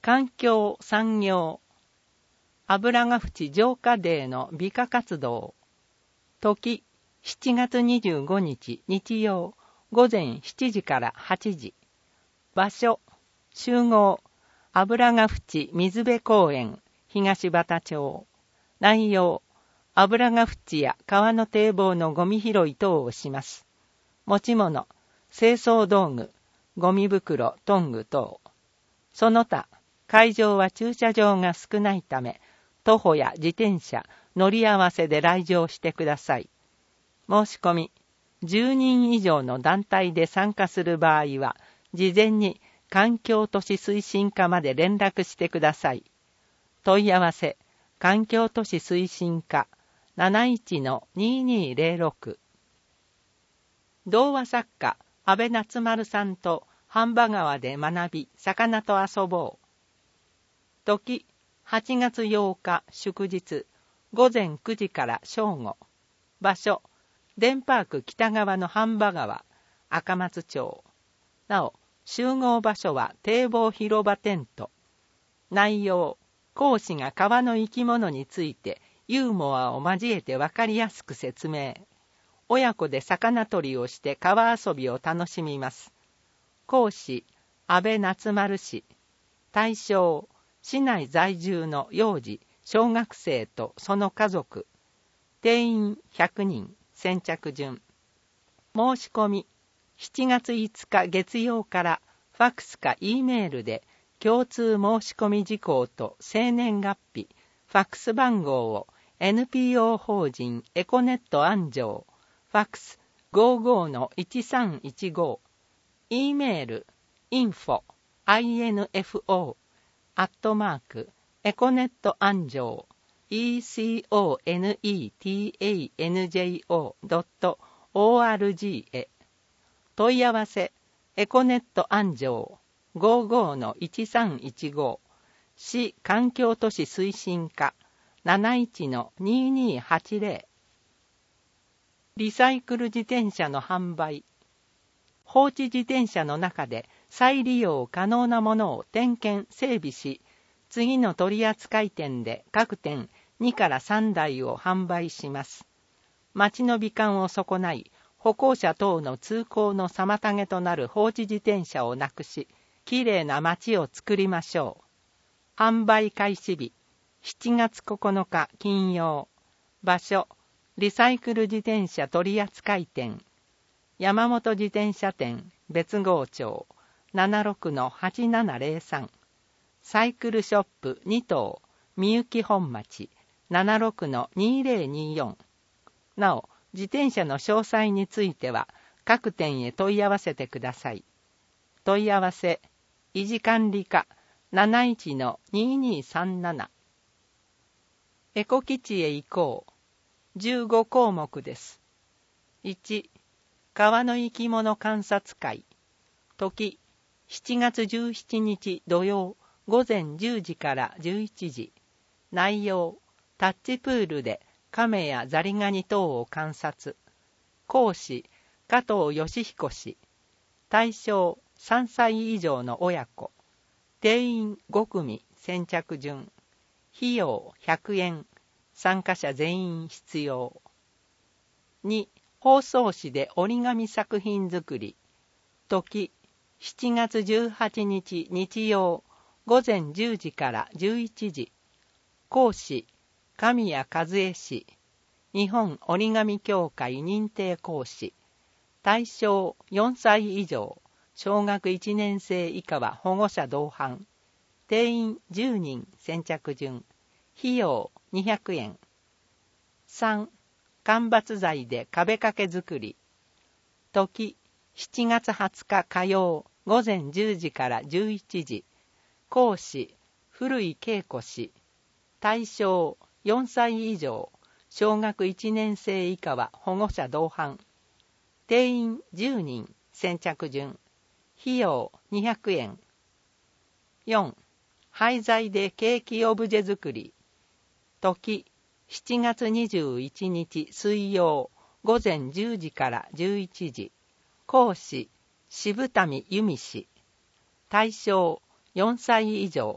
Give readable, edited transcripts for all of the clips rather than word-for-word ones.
環境産業油ヶ淵浄化デーの美化活動。時7月25日日曜午前7時から8時。場所集合油ヶ淵水辺公園東畑町。内容油ヶ淵や川の堤防のゴミ拾い等をします。持ち物清掃道具ゴミ袋トング等。その他会場は駐車場が少ないため徒歩や自転車乗り合わせで来場してください。申し込み10人以上の団体で参加する場合は事前に環境都市推進課まで連絡してください。問い合わせ環境都市推進課 71-2206。 童話作家安倍夏丸さんと飯場川で学び魚と遊ぼう。時8月8日祝日午前9時から正午。場所デンパーク北側の飯場川赤松町。なお集合場所は堤防広場テント。内容講師が川の生き物についてユーモアを交えて分かりやすく説明。親子で魚取りをして川遊びを楽しみます。講師安倍夏丸氏。対象市内在住の幼児小学生とその家族。定員100人先着順。申し込み7月5日月曜からファクスか E メールで共通申し込み事項と生年月日ファクス番号を NPO 法人エコネット安城ファクス 55-1315 E メール info@econetanjo econetanjo.org へ。問い合わせエコネット安城 55-1315 市環境都市推進課 71-2280。 リサイクル自転車の販売。放置自転車の中で再利用可能なものを点検整備し、次の取扱店で各店2から3台を販売します。街の美観を損ない歩行者等の通行の妨げとなる放置自転車をなくし、きれいな街を作りましょう。販売開始日7月9日金曜。場所リサイクル自転車取扱店山本自転車店別郷町 76-8703。 サイクルショップ2棟みゆき本町 76-2024。 なお自転車の詳細については各店へ問い合わせてください。問い合わせ維持管理課 71-2237。 エコ基地へ行こう。15項目です。1、川の生き物観察会。時7月17日土曜午前10時から11時。内容タッチプールで亀やザリガニ等を観察。講師加藤義彦氏。対象3歳以上の親子。定員5組先着順。費用100円。参加者全員必要。2、包装紙で折り紙作品作り。時7月18日日曜午前10時から11時。講師神谷和恵氏。日本折り紙協会認定講師。対象4歳以上小学1年生以下は保護者同伴。定員10人先着順。費用200円。3、間伐材で壁掛け作り。時7月20日火曜午前10時から11時。講師古井恵子氏。対象4歳以上小学1年生以下は保護者同伴。定員10人先着順。費用200円。4、廃材でケーキオブジェ作り。時7月21日水曜午前10時から11時。講師渋民由美氏。対象4歳以上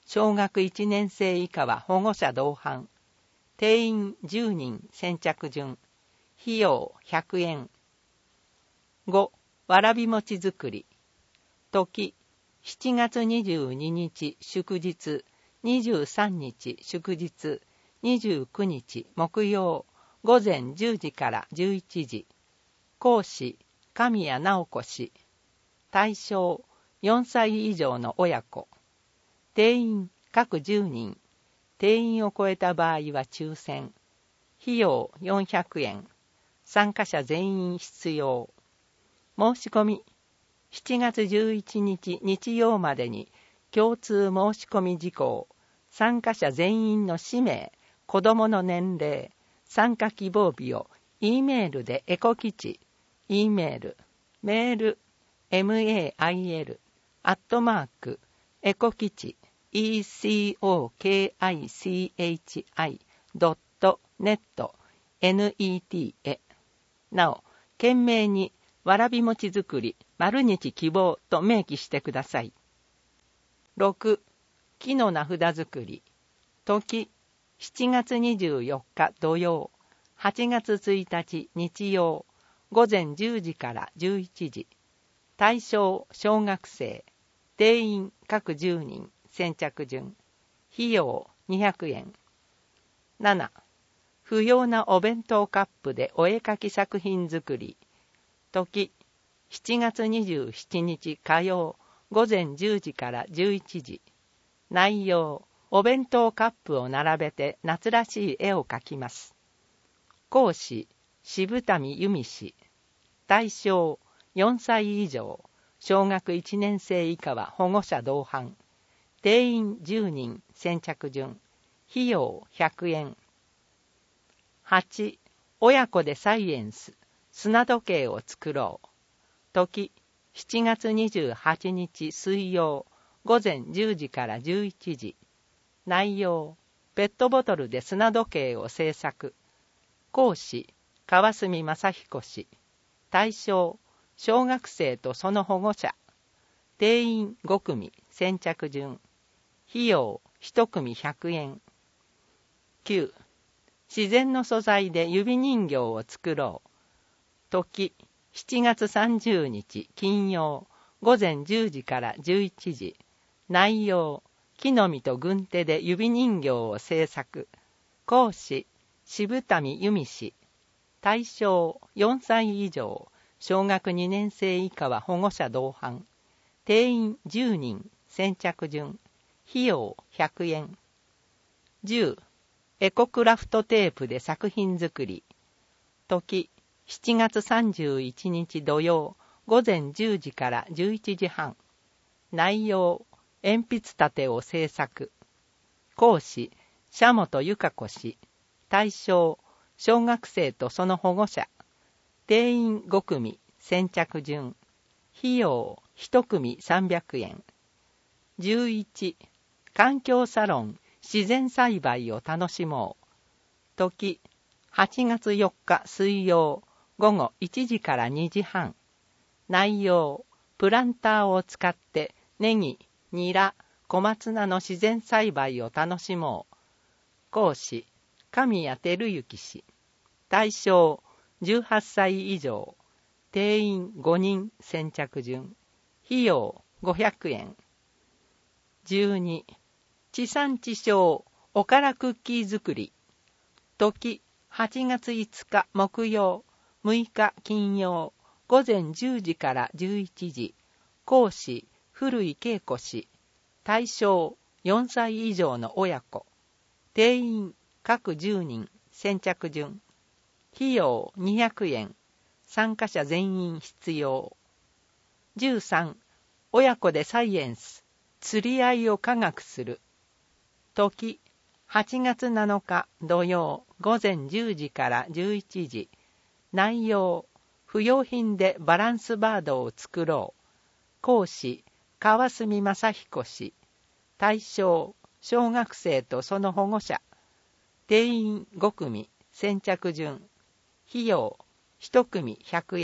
小学1年生以下は保護者同伴。定員10人先着順。費用100円。5. わらび餅作り。時、7月22日祝日、23日祝日、29日木曜、午前10時から11時。講師、神谷直子氏。対象、4歳以上の親子。定員各10人。定員を超えた場合は抽選。費用400円。参加者全員必要。申し込み。7月11日日曜までに共通申し込み事項、参加者全員の氏名、子供の年齢、参加希望日を E メールでエコ基地、E メール、メール、mail、エコ基地、ecokichi.net、net へ。なお、懸命にわらび餅作り、丸日希望と明記してください。6. 木の名札作り。時、7月24日土曜、8月1日日曜、午前10時から11時。対象小学生。定員各10人。先着順。費用200円。7. 不要なお弁当カップでお絵描き作品作り。時、7月27日火曜、午前10時から11時。内容、お弁当カップを並べて夏らしい絵を描きます。講師、渋谷由美氏。対象、4歳以上、小学1年生以下は保護者同伴。定員10人、先着順。費用100円。8. 親子でサイエンス、砂時計を作ろう。時、7月28日水曜、午前10時から11時。内容、ペットボトルで砂時計を製作。講師、川澄正彦氏。対象、小学生とその保護者。定員5組、先着順。費用1組100円。9. 自然の素材で指人形を作ろう。時、7月30日金曜、午前10時から11時。内容、木の実と軍手で指人形を製作。講師、渋谷由美氏。対象、4歳以上、小学2年生以下は保護者同伴。定員10人、先着順。費用100円。10. エコクラフトテープで作品作り。時、7月31日土曜、午前10時から11時半。内容、鉛筆立てを製作。講師、社本由香子氏。対象、小学生とその保護者。定員5組、先着順。費用1組300円。11. 環境サロン、自然栽培を楽しもう。時、8月4日水曜、午後1時から2時半。内容、プランターを使ってネギ、ニラ、小松菜の自然栽培を楽しもう。講師、神谷照之氏。対象、18歳以上。定員5人先着順。費用500円。12. 地産地消おからクッキー作り。時、8月5日木曜、6日金曜、午前10時から11時。講師、古井恵子氏。対象、4歳以上の親子。定員、各10人、先着順。費用200円。参加者全員必要。13. 親子でサイエンス、釣り合いを科学する。時、8月7日土曜、午前10時から11時。内容、不用品でバランスバードを作ろう。講師、川澄正彦氏。対象、小学生とその保護者。定員5組、先着順。費用、1組100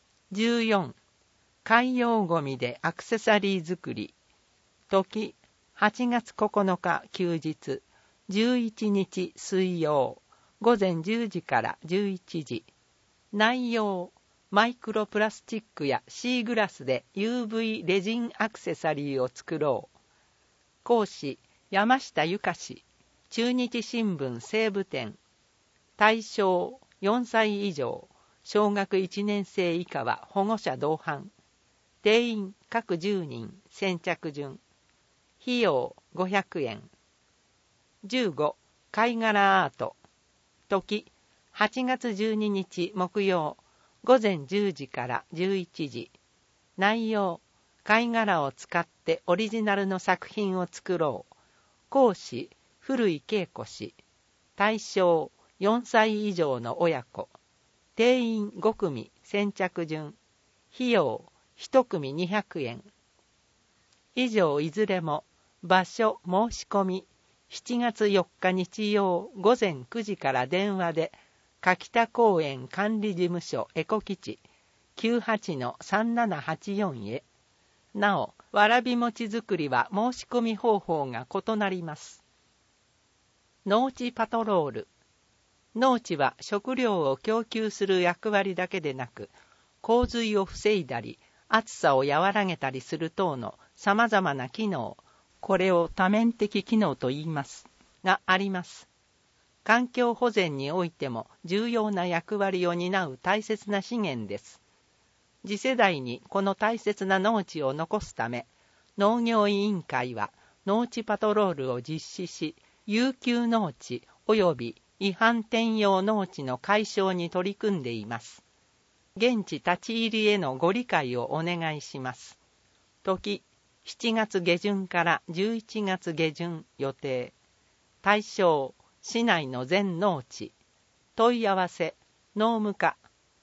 円。14. 海洋ゴミでアクセサリー作り。時、 8月9日休日、11日水曜、午前10時から11時。内容、マイクロプラスチックやシーグラスで UV レジンアクセサリーを作ろう。講師、山下ゆかし、中日新聞西部店。対象、4歳以上、小学1年生以下は保護者同伴。定員各10人、先着順。費用500円。15、貝殻アート。時、8月12日木曜、午前10時から11時。内容、貝殻を使ってオリジナルの作品を作ろう。講師、古井恵子氏。対象、4歳以上の親子。定員5組、先着順。費用、1組200円。以上いずれも、場所申し込み、7月4日日曜午前9時から電話で、柿田公園管理事務所エコ基地 98-3784 へ。なお、わらび餅作りは申し込み方法が異なります。農地パトロール。農地は食料を供給する役割だけでなく、洪水を防いだり、暑さを和らげたりする等の様々な機能、これを多面的機能と言います、があります。環境保全においても重要な役割を担う大切な資源です。次世代にこの大切な農地を残すため、農業委員会は農地パトロールを実施し、遊休農地及び違反転用農地の解消に取り組んでいます。現地立ち入りへのご理解をお願いします。時、7月下旬から11月下旬予定。対象、市内の全農地。問い合わせ、農務課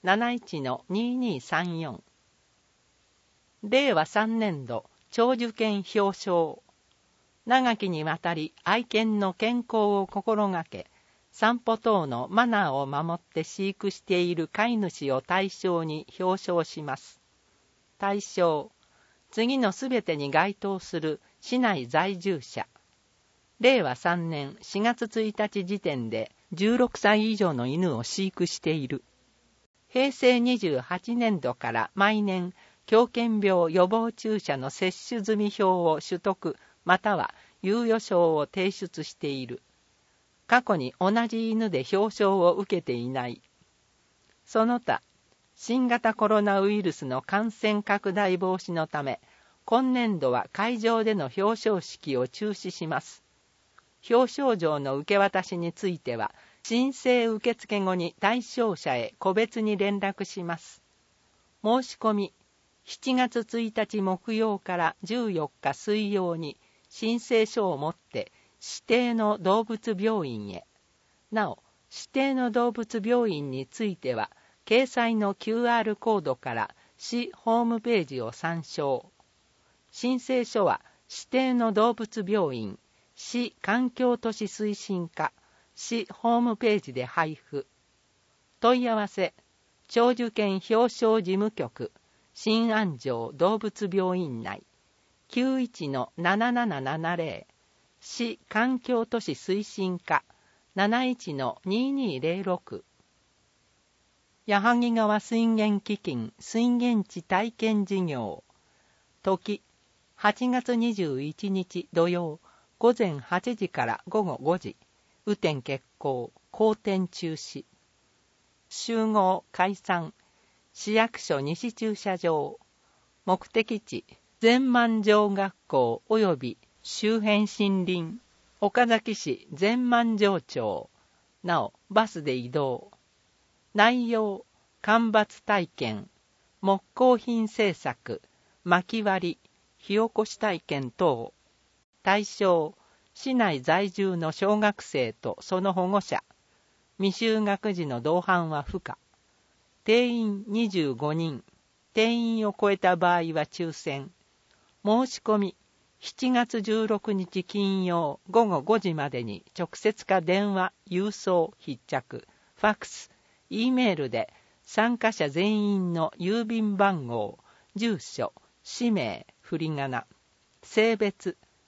71-2234。令和3年度長寿犬表彰。長きにわたり愛犬の健康を心がけ、散歩等のマナーを守って飼育している飼い主を対象に表彰します。対象、次のすべてに該当する市内在住者。令和3年4月1日時点で16歳以上の犬を飼育している。平成28年度から毎年、狂犬病予防注射の接種済み票を取得、または猶予証を提出している。過去に同じ犬で表彰を受けていない。その他、新型コロナウイルスの感染拡大防止のため、今年度は会場での表彰式を中止します。表彰状の受け渡しについては、申請受付後に対象者へ個別に連絡します。申し込み、7月1日木曜から14日水曜に申請書を持って指定の動物病院へ。なお、指定の動物病院については、掲載の QR コードから市ホームページを参照。申請書は指定の動物病院、市環境都市推進課、市ホームページで配布。問い合わせ、長寿犬表彰事務局、新安城動物病院内、91-7770、市環境都市推進課、71-2206。矢作川水源基金水源地体験事業。時、8月21日土曜、午前8時から午後5時。雨天決行、好天中止。集合解散。市役所西駐車場。目的地、全万城学校及び周辺森林。岡崎市全万城町。なお、バスで移動。内容、間伐体験、木工品製作、薪割り、火起こし体験等。対象、市内在住の小学生とその保護者。未就学児の同伴は不可。定員25人。定員を超えた場合は抽選。申し込み、7月16日金曜午後5時までに直接か電話、郵送、必着、ファックス、Eメールで参加者全員の郵便番号、住所、氏名、振り仮名、性別、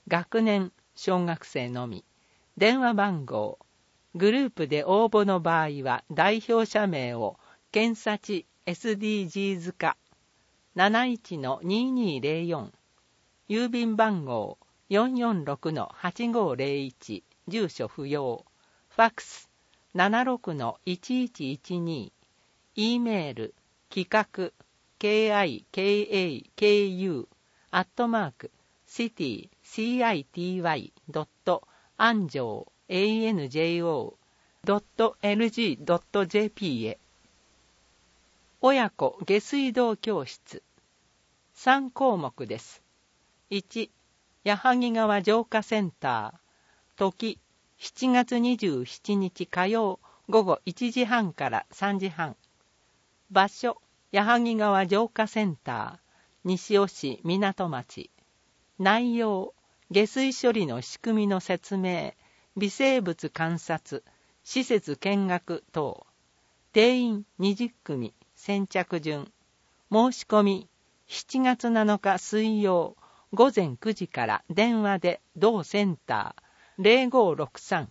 学年小学生のみ。電話番号。グループで応募の場合は代表者名を検査地 SDGs 課 71-2204 郵便番号 446-8501 住所不要ファックス 76-1112 E メール企画 kikaku@city.anjo.lg.jp へ。親子下水道教室3項目です。1、矢作川浄化センター。時、7月27日火曜午後1時半から3時半。場所、矢作川浄化センター、西尾市港町。内容、下水処理の仕組みの説明、微生物観察、施設見学等。定員20組、先着順。申し込み、7月7日水曜午前9時から電話で同センター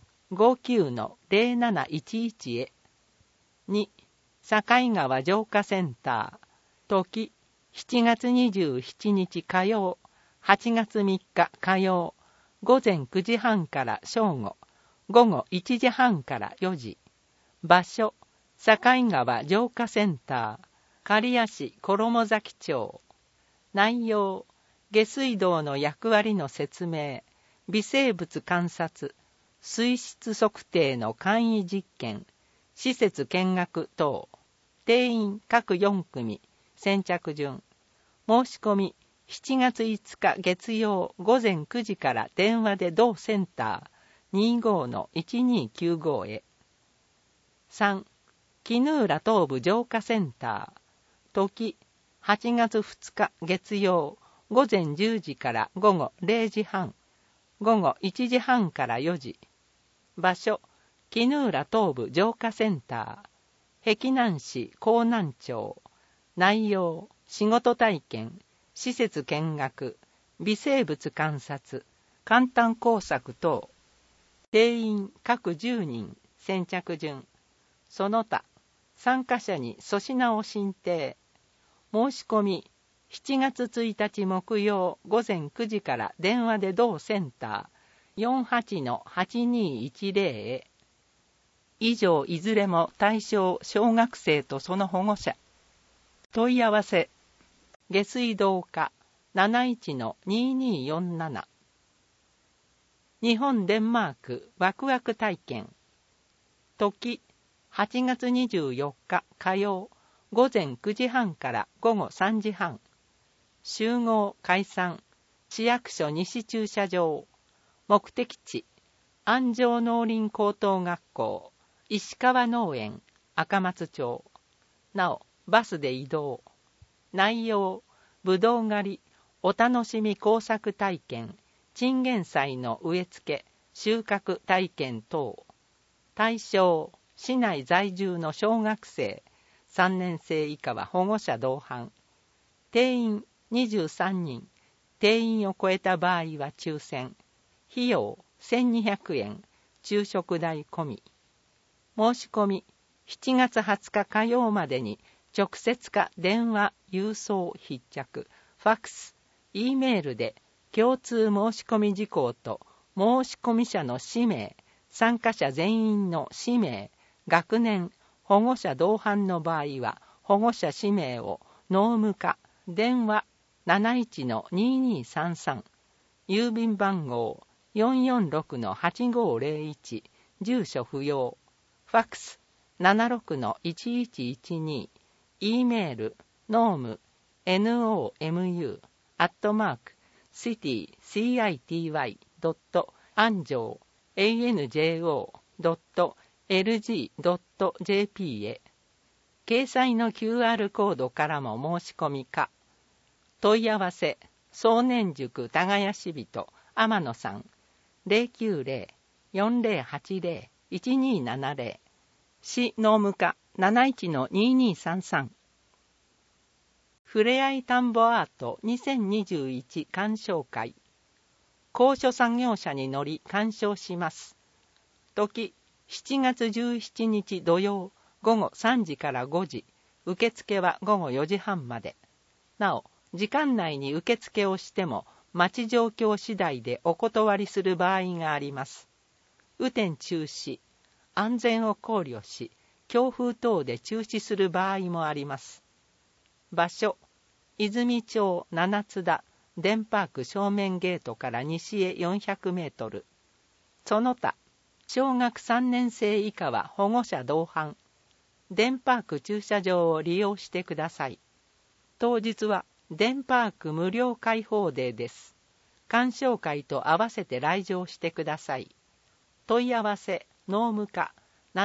0563-59-0711 へ。2、境川浄化センター。時、7月27日火曜、8月3日火曜、午前9時半から正午、午後1時半から4時。場所、境川浄化センター、刈谷市衣崎町。内容、下水道の役割の説明、微生物観察、水質測定の簡易実験、施設見学等。定員各4組、先着順。申し込み、7月5日月曜午前9時から電話で同センター 25-1295 へ。3、絹浦東部浄化センター。時、8月2日月曜午前10時から午後0時半、午後1時半から4時。場所、絹浦東部浄化センター、碧南市江南町。内容、仕事体験、施設見学、微生物観察、簡単工作等。定員各10人、先着順。その他、参加者に粗品を申請。申し込み、7月1日木曜午前9時から電話で同センター 48-8210 へ。以上いずれも対象小学生とその保護者。問い合わせ、下水道課 71-2247。日本デンマークワクワク体験。時、8月24日火曜午前9時半から午後3時半。集合解散。市役所西駐車場。目的地、安城農林高等学校、石川農園、赤松町。なお、バスで移動。内容、ぶどう狩り、お楽しみ工作体験、チンゲン菜の植え付け、収穫体験等。対象、市内在住の小学生、3年生以下は保護者同伴。定員23人。定員を超えた場合は抽選。費用1200円。昼食代込み。申し込み、7月20日火曜までに直接か電話、郵送必着、ファックス、E メールで共通申し込み事項と申し込み者の氏名、参加者全員の氏名、学年、保護者同伴の場合は保護者氏名を濃務化、電話 71-2233、郵便番号 446-8501、住所不要、ファックス 76-1112、E メール、ノーム、nomu@city.anjo.lg.jp へ。掲載の QR コードからも申し込みか。問い合わせ、総年塾耕し人、天野さん、090-4080-1270、市農務課 71-2233。ふれあい田んぼアート2021鑑賞会。 高所作業車に乗り鑑賞します。時、7月17日土曜午後3時から5時、受付は午後4時半まで。なお、時間内に受付をしても、待ち状況次第でお断りする場合があります。雨天中止、安全を考慮し、強風等で中止する場合もあります。場所、泉町七津田デンパーク正面ゲートから西へ400メートル。その他、小学3年生以下は保護者同伴。デンパーク駐車場を利用してください。当日はデンパーク無料開放デーです。鑑賞会と合わせて来場してください。問い合わせ、農務課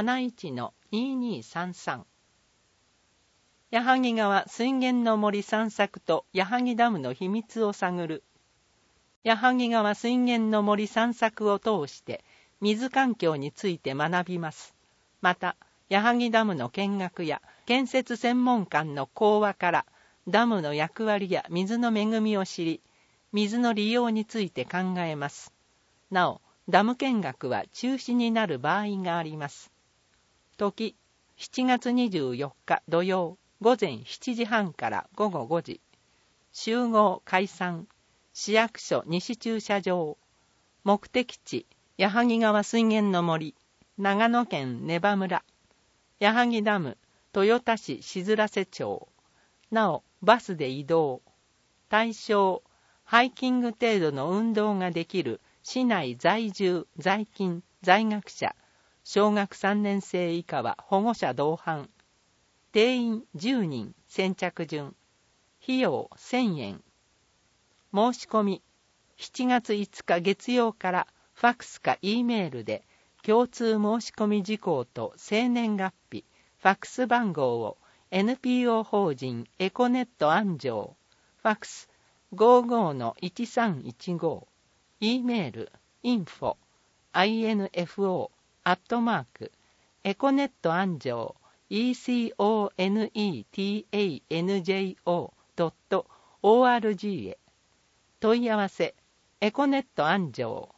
71-2233。矢作川水源の森散策と矢作ダムの秘密を探る。矢作川水源の森散策を通して水環境について学びます。また、矢作ダムの見学や建設専門官の講話からダムの役割や水の恵みを知り、水の利用について考えます。なお、ダム見学は中止になる場合があります。時、7月24日土曜午前7時半から午後5時。集合解散。市役所西駐車場。目的地、矢作川水源の森、長野県根羽村。矢作ダム、豊田市静良瀬町。なお、バスで移動。対象、ハイキング程度の運動ができる市内在住、在勤、在学者、小学3年生以下は保護者同伴。定員10人、先着順。費用1000円。申し込み、7月5日月曜からファクスか E メールで共通申し込み事項と生年月日、ファクス番号を NPO 法人エコネット安城、ファクス 55-1315、E メール info@econet 安城 econetanjo.org へ。問い合わせ、エコネット安城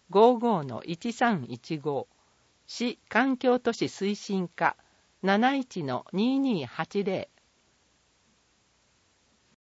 55-1315、市環境都市推進課 71-2280